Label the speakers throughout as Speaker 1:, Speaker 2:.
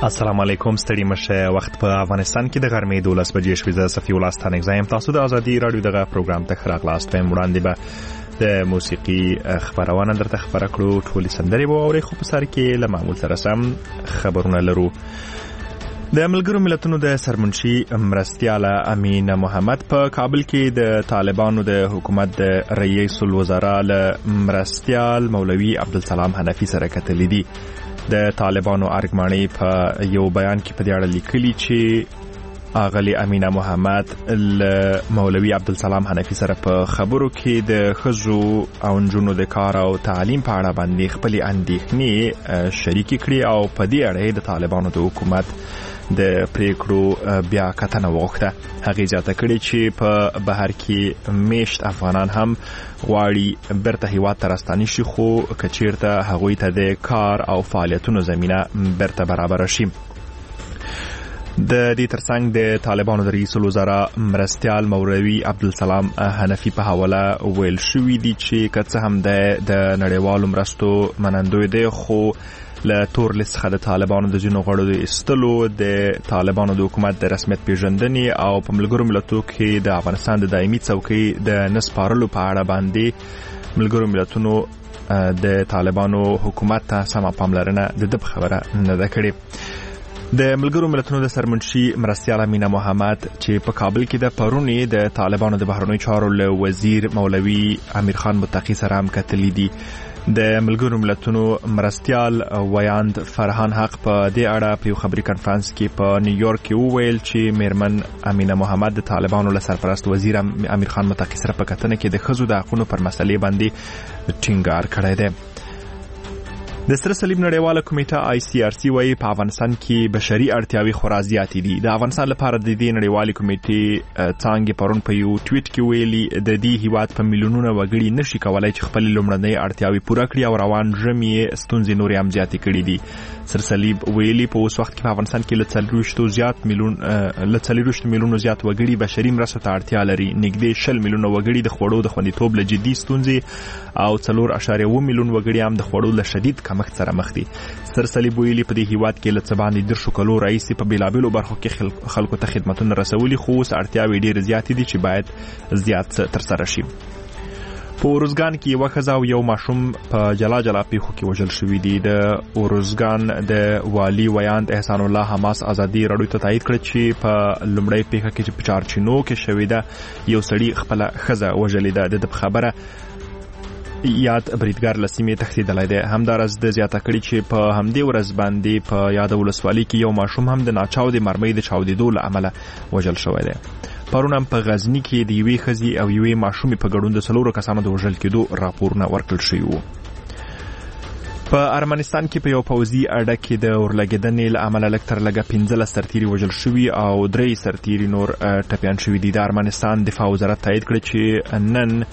Speaker 1: السلام علیکم. ستړي مشه. وخت په افغانستان کې د غرمې 12 بجې شوې. زه صفي الله ستانک زایم. تاسو د ازادي رادیو دغه پروګرام ته راغلاست. په وړاندې به د موسیقي خبرونه درته خبره کړو. ټولې سندرې به اورئ، خو په سر کې له معمول سره سم خبرونه لرو. د ملګرو ملتونو د سرمنشي مرستیال امین محمد په کابل کې د طالبانو د حکومت د رئیس الوزرا له مرستیال مولوي عبدالسلام حنفي سره کتلې دي. د طالبانو ارګماني په یو بیان کې په دې اړه لیکلي چې اغلی امینه محمد له مولوي عبدالسلام حنفي سره په خبرو کې د ښځو او نجونو د کار او تعلیم په اړه باندې خپلې اندېښنې شریکې کړې او په دې اړه د طالبانو د حکومت د پریکړو بیا کتنه وغوښته. هغې زیاته کړې چې په بهر کې میشت افغانان هم غواړي بیرته هیواد ته راستانه شي، خو که چیرته هغوی ته د کار او فعالیتونو زمینه بیرته برابره شي. د دې ترڅنګ د طالبانو د رئیس الوزرا مرستیال مولوي عبدالسلام حنفي په حواله ویل شوي دي چې که څه هم د نړیوالو مرستو منندوی دی، خو له تور لیست څخه د طالبانو د ځینو غړو د ایستلو، د طالبانو د حکومت د رسمیت پیژندنې او په ملګرو ملتونو کې د افغانستان د دایمي څوکۍ د نه سپارلو په اړه باندې ملګرو ملتونو د طالبانو حکومت ته سمه پاملرنه د ده په خبره نه ده کړې. د ملګرو ملتونو د سرمنشي مرستیال امینه محمد چې په کابل کې د پرونی د طالبانو د بهرنیو چارو له وزیر مولوي امیر خان متقی سره هم کتلي دي. د ملګرو ملتونو مرستیال ویاند فرحان حق په دې اړه په یو خبري کنفرانس کې په نیویورک کې وویل چې میرمن امینه محمد د طالبانو له سرپرست وزیر امیر خان متقی سره په کتنه کې د ښځو د حقونو پر مسلې باندې ټینګار کړی دی. د سره صلیب نړیواله کمیټه ICRC وايي په افغانستان کې بشري اړتیاوې خورا زیاتې دي. د افغانستان لپاره د دې نړیوالې کمیټې څانګې پرون په یو ټویټ کې ویلي د دې هیواد په میلیونونه وګړي نشي کولای چې خپل لومړنۍ اړتیاوې پوره کړي او روان ژمي ستونزې نورې هم زیاتې کړي دي. سره صلیب ویلي په اوس وخت کې په افغانستان کې له 40 میلیونو زیات وګړي بشري مرستو ته اړتیا لري. نږدې 20 میلیونه وګړي د خوړو د خوندیتوب له جدي ستونزې او 4.7 میلیون وګړي هم د خوړو له شدید کمښت سره مخ دي. سر صلیب ویلي په دې هیواد کې له څه باندې 10 کلو راهیسې په بیلابیلو برخو کې خلکو ته خدمتونه رسولي، خو اوس اړتیاوې ډېرې زیاتې دي چې باید زیات ترسره شي. په اروزګان کې یوه ښځه او یو ماشوم په جلا جلا پیښو کې وژل شوي دي. د اروزګان د والي ویاند احسان الله حماس ازادي راډیو ته تایید کړ چې په لومړۍ پیښه کې چې په چارچینو کې شوې ده یو سړي خپله ښځه وژلې ده. د خبره یاد بریدګر له سیمې تښتېدلی دی. همداراز د زیاته کړي چې په همدې ورځ باندې په یاده ولسوالۍ کې یو ماشوم هم د ناچاودې مرمۍ د چاودېدو له امله وژل شوی دی. پرون هم په غزني کې د یوې ښځې او یوې ماشومې په ګډون د 4 کسانو د وژل کېدو راپورونه ورکړل شوي وو. په ارمنستان کې په یو پوځي اډه کې د اورلګېدنې له امله لږ تر لږه 15 سرتیري وژل شوي او 3 سرتیري نور ټپیان شوي دي. د ارمنستان دفاع وزارت تایید کړی چې نن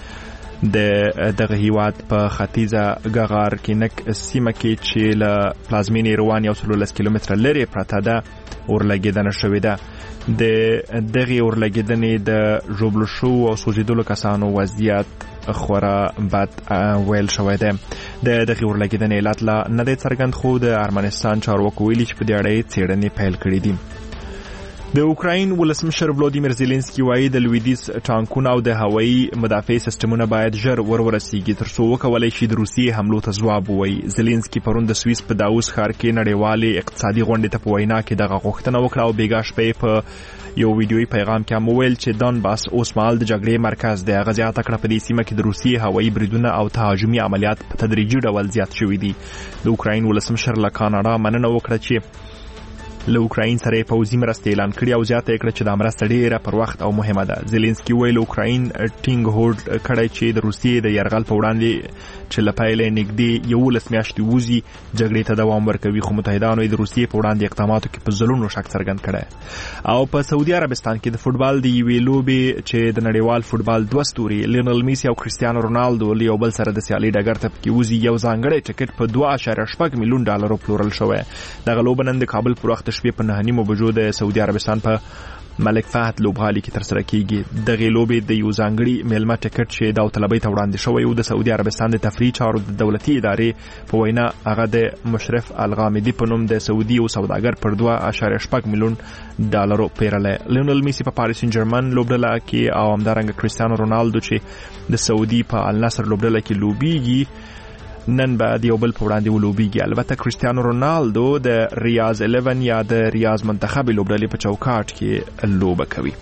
Speaker 1: دغه هیواد په ختیځه غغار کې نک سیمه کې چې له پلازمینې روان یو 13 کیلومتره لرې پرته ده اورلګېدنه شوې ده. د دغه اورلګېدنې د ژوبلو شوو او سوځېدلو کسانو وضعیت خورا بد ویل شوی دی. د دغه اورلګېدنې علت لا نه دی څرګند، خو د ارمنستان چارواکو ویلي چې په دې اړه څېړنې پیل کړې دي. د اوکراین ولسمشر ولودیمیر زيلنسکي وايي د لویدیځ ټانکونه او د هوایي مدافع سیستمونه باید ژر ورسیږي ترڅو وکولای شي د روسیې حملو ته ځواب ووایي. زيلنسکي پرون د سویس په داووس ښار کې نړیوالې اقتصادي غونډې ته په وینا کې دغه غوښتنه وکړه او بیګا شپې په یو ویډیويي پیغام کې هم وویل چې دونباس اوس مهال د جګړې مرکز دی. هغه زیاته کړه په دې سیمه کې د روسیې هوایي بریدونه او تهاجمي عملیات په تدریجي ډول زیات شوي دي. د اوکراین ولسمشر له کاناډا مننه وکړه چې له اوکراین سره پوځي مرستې اعلان کړي او زیاته کړه چې دا مرسته ډیره پر وخت او مهمه ده. زيلنسکي ویل اوکراین ټینګ هوډ کړی چې د روسیې د یرغل په وړاندې چې له پیله نږدې 11 میاشتې وځي جګړې ته دوام ورکوي، خو متحدانو د روسیې په وړاندې اقداماتو کې په ځلونو شک څرګند کړی. او په سعودي عربستان کې د فوتبال د یوې لوبې چې د نړیوال فوتبال 2 ستوري لیونل میسی او کریستیانو رونالدو له یو بل سره د سیالي ډګر ته کې وځي یو ځانګړی ټکټ په 2.8 میلیون ډالرو پلورل شوی. دغه لوبه نن د کابل پر وخت شپې په 9:30 بجو د سعودي عربستان په ملک فهد لوبغالي کې تر سره کیږي. دغه لوبې د یو ځانګړي میلمه ټیکټ چې داوطلبۍ ته وړاندې شوی او د سعودي عربستان د تفریح چارو د دولتي ادارې په وینا هغه د مشرف الغامدي په نوم د سعودي او سوداګر پر 2.8 میلیون ډالرو پیرله. لیونل میسی په پاریس سن جرمن لوبډله کې او همدارنګه کریستیانو رونالدو چې د سعودي په النصر لوبډله کې لوبيږي نن بعد یو بل په وړاندې ولوبيږي. البته کریستیانو رونالدو د ریاض 11 یا د ریاض منتخب لوبډلې په چوکاټ کې لوبه کوي.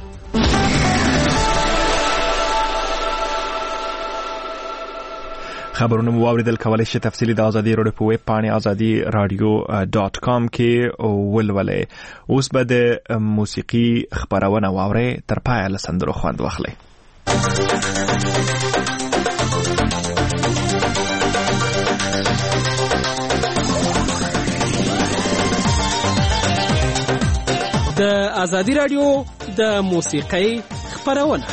Speaker 1: خبرونه مو واوریدل. کولای شئ تفصیلی د ازادي رادیو په ویب پاڼې azadi.radio.com کې ولولئ. اوس به د موسیقي خبرونه واورئ. تر پایه له سندرو خوند واخلئ.
Speaker 2: د ازادي رادیو د موسیقۍ خبرونه.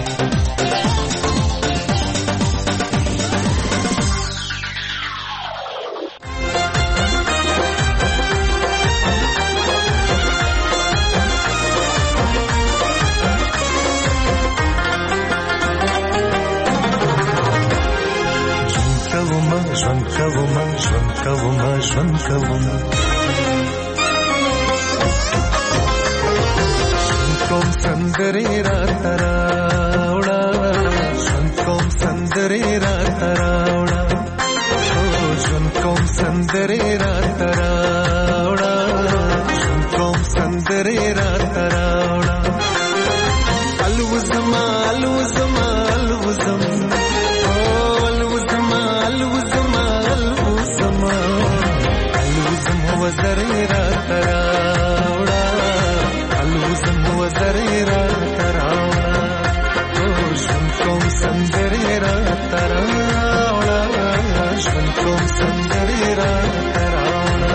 Speaker 3: कोम संदरे रातरावड़ा कोम संदरे रातरावड़ा कोम संदरे रातरावड़ा कोम संदरे रातरावड़ा अलवुज़मा अलवुज़मा अलवुज़म अलवुज़मा अलवुज़मा अलवुज़मा अलवुज़म वज़रे रातरावड़ा अलवुज़म वज़रे रातरावड़ा कोम संदरे रातरावड़ा कोम संदरे रातरावड़ा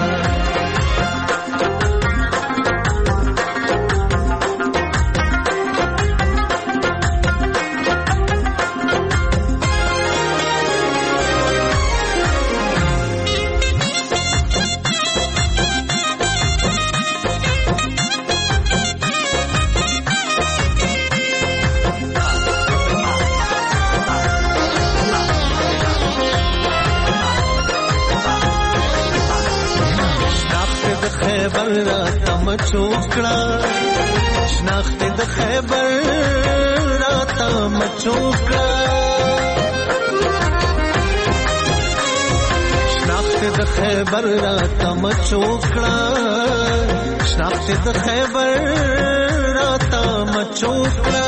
Speaker 3: चोकड़ा शनाख्त द खैबर राता मचोकड़ा शनाख्त द खैबर राता मचोकड़ा शनाख्त द खैबर राता मचोकड़ा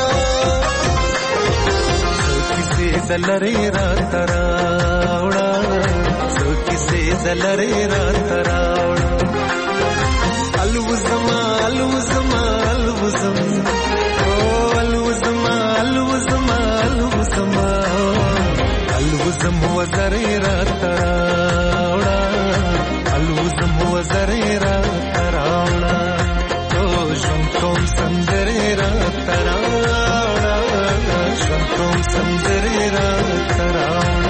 Speaker 3: किसे दलरे राता रावड़ा किसे दलरे राता रावड़ा अलवुज़मा अलवुज़मा अलवुज़म अलवुज़मा अलवुज़मा अलवुज़मा अलवुज़म वज़रे रातरावड़ा अलवुज़म वज़रे रातरावड़ा कोम संदरे रातरावड़ा कोम संदरे रातरावड़ा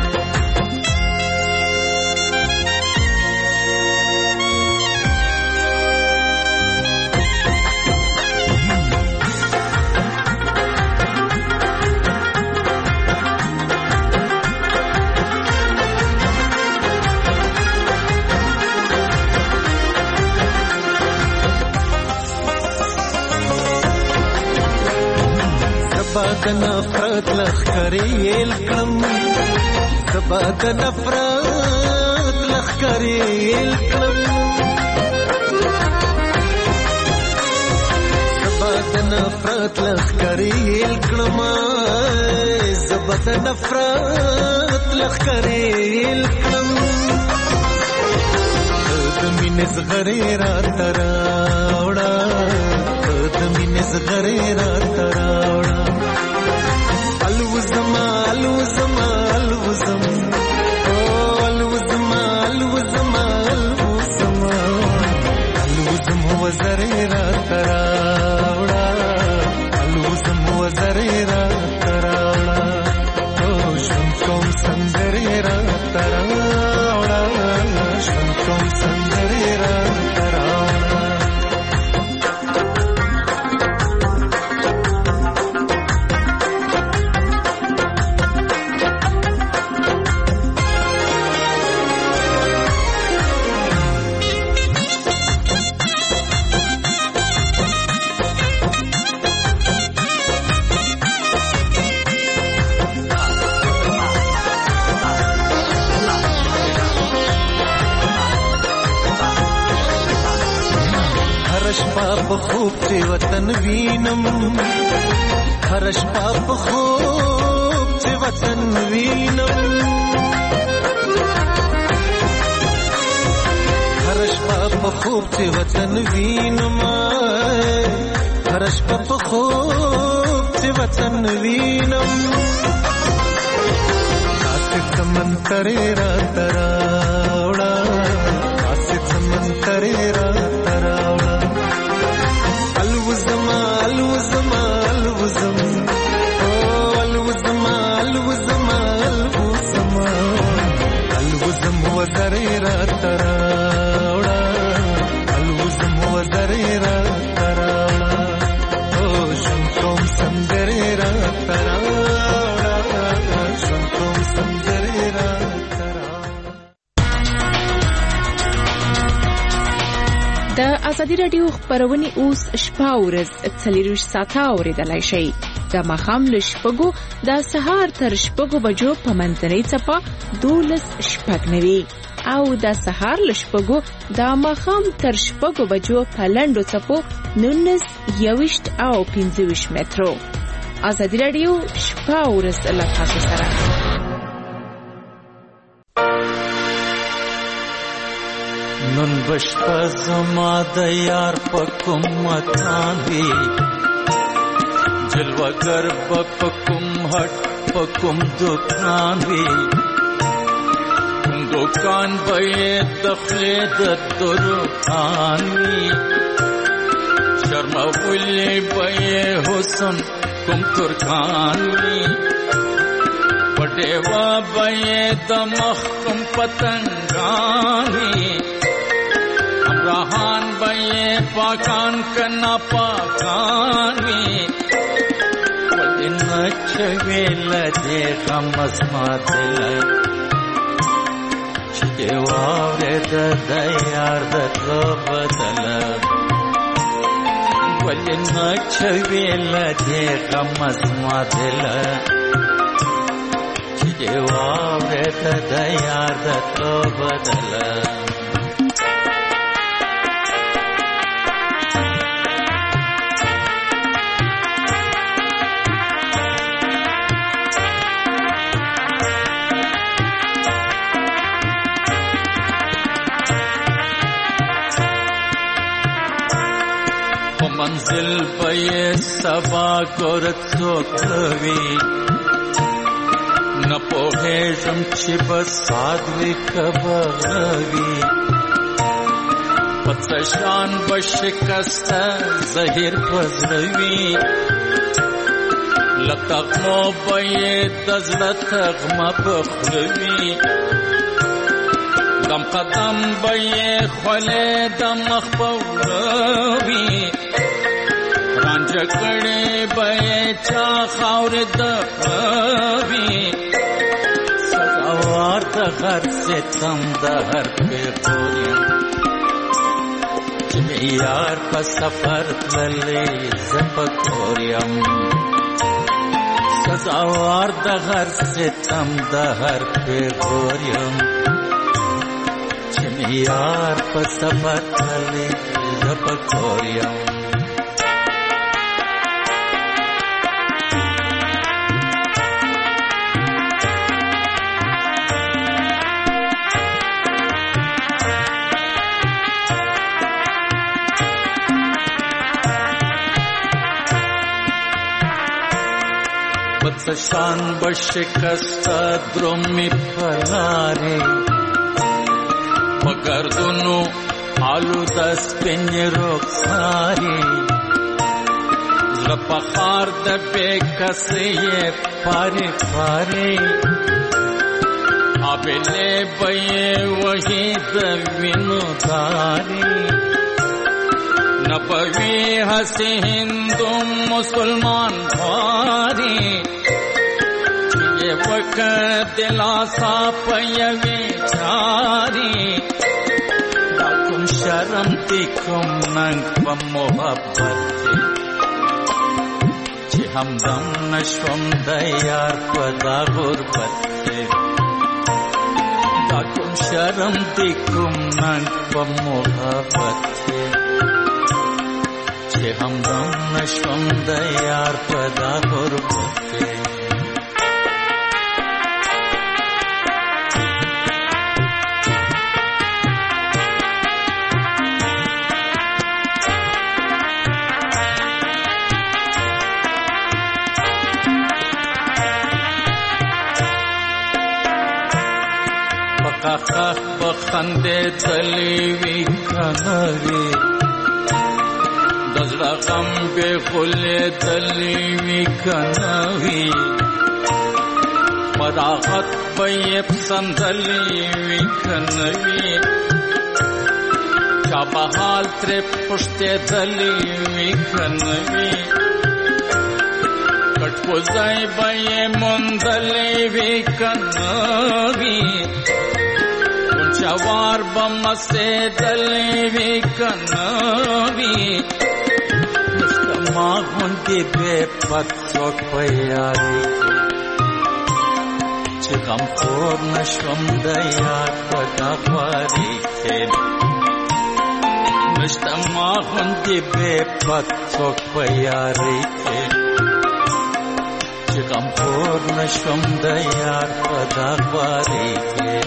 Speaker 3: زباد نفرت لخکری الکم زباد نفرت لخکری الکم زباد نفرت لخکری الکم زباد نفرت لخکری الکم دمین زغری رات راوڑا دمین زغری رات راوڑا الوزما الوزما الوزم الوزما الوزما الوزما الوزم وزری رات راوڑا الوزم وزری رات راوڑا کوم سندری رات راوڑا کوم سندری رات راوڑا په خوب چې وطن وینم هر شپه په خوب چې وطن وینم هر شپه په خوب چې وطن وینم هر شپه په خوب چې وطن وینم سمن کرے را تراوڑا آسد سمن کرے را تراوڑا الوزما الوزما الوزم الوزما الوزما الوزما الوزم وزرے را تراوڑا الوزم وزرے را تراوڑا او شنکوم سندرے را تراوڑا شنکوم
Speaker 4: د ازادي رادیو خبرونه اوس شپه ورځ 24 ساعته اوریدلای شئ د ماښام له شپږو د سهار تر شپږو بجو په منځنۍ څپه 12:09 او د سهار له شپږو د ماښام تر شپږو بجو په لنډو څپو 19:20 او 25 مترو. ازادي رادیو شپه ورځ له تاسو سره.
Speaker 3: نن بشپا زما د یار په کوم مکان وی جلوگر په کوم هټ په کوم دکان وی دکان به دخله د درخان وی شرم ولې به حسن کوم ترکان وی پټوا به د مخ کوم پتنګان وی رحان بھائی پاکان کنا پاکانی ودن چویل دے غمز ماتل چکے وارد دیار دتو بدل ودن چویل دے غمز ماتل چکے وارد دیار دتو بدل منزل پے سبا گورت سوکوی نہ پوہے جم چھپ سادوی کبوی پتشان بشکست زہر پزروی لتغمو بے دزلت غم بخروی دم قدم بے خلے دم مخبوروی جکڑے بے چا خاور دبی سزاوار دغر سے تم دہر پہ پوریم جمی یار پا سفر للے زبکوریم سزاوار دغر سے تم دہر پہ پوریم جمی یار پا سفر للے زبکوریم شان بشکست درمی پلاری مگردونو آلو دست پنج رخساری لپخار دبے کسی پاری پاری آبلے بے وہی دوینو داری نبوی ہسی ہندو مسلمان بھاری وقت دلاسا پیوی چاری داکم شرم دیکم ننگ و محبت چی همدم نشوم دیار پدا غربت داکم شرم دیکم ننگ و محبت چې همدم نشوم د یار په دا غربت کې خخ بخنده تلی وی کنوی دزړه غم به خله تلی وی کنوی فراغت به پسندلی وی کنوی چا بحال تر پشته تلی وی کنوی کټ کوزای به مندلی وی کنوی جوار بمسته دلی وی کنوی مستما غوندی بے پت څوک په یاري چې غم خور نشوم د یار په دغواري کې مستما غوندی بے پت څوک په یاري کې چې غم خور نشوم د یار په دغواري کې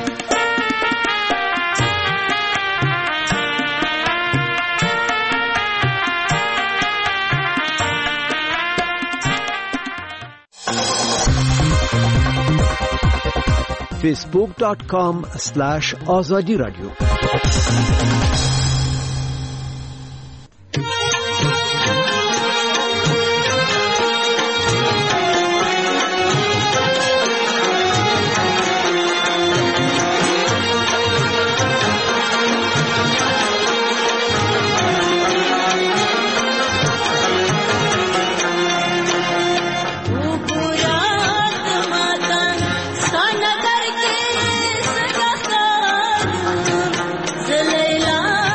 Speaker 5: facebook.com/azadi radio
Speaker 6: Zaleila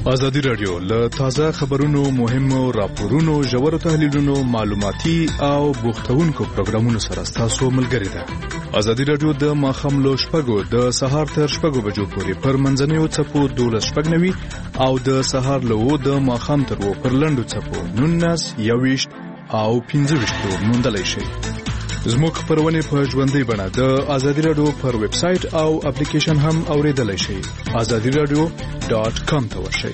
Speaker 5: ازادي رادیو له تازه خبرونو، مهمو راپورونو، ژورو تحلیلونو، معلوماتي او بوختونکو پروګرامونو سره تاسو ملګری ده. ازادي رادیو د ماخام له شپږو د سهار تر شپږو بجو پورې پر منځنیو څپو 12:90 او د سهار له 2 د ماخام تر 2 پر لنډو څپو 19 21 او 15 موندلای شي. زموږ خبرونه په ژوندۍ بڼه د ازادي رادیو پر ویب سټ او اپلیکیشن هم اوریدلای شئ. azadiradio.com ته ورشئ.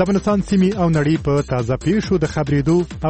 Speaker 6: د افغانستان سیمې او نړۍ په تازه پیښو د خبرېدو